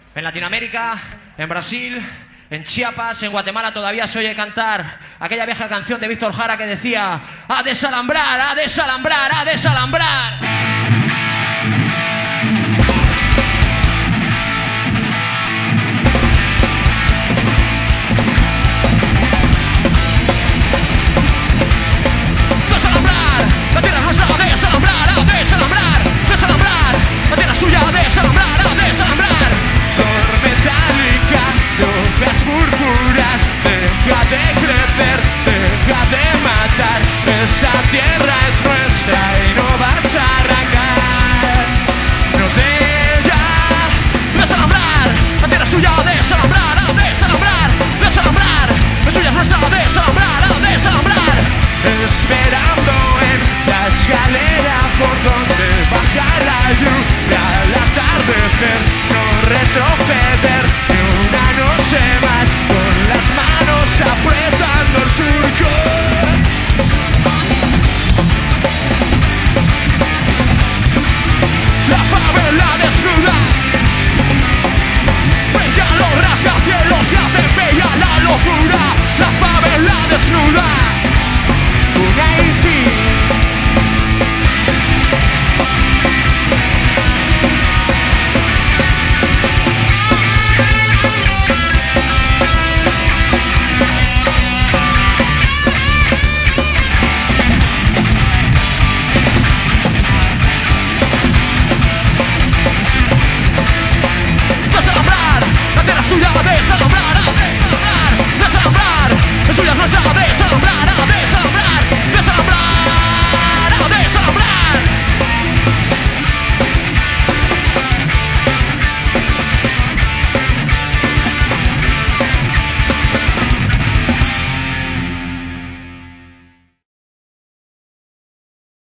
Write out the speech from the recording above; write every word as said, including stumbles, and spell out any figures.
En Latinoamérica, en Brasil, en Chiapas, en Guatemala todavía se oye cantar aquella vieja canción de Víctor Jara que decía: a desalambrar, a desalambrar, a desalambrar. Desalambrar, la tierra nuestra, a desalambrar, a desalambrar, desalambrar, la tierra suya, a desalambrar, a desalambrar. Flor metálica, de hojas púrpuras, deja de crecer, deja de matar. Esta tierra es nuestra y no vas a arrancarnos de ella. Desalambrar, la tierra es suya, a desalambrar, a desalambrar, desalambrar, la suya es nuestra, a desalambrar, a desalambrar. Esperando en la escalera por donde baja la lluvia al atardecer.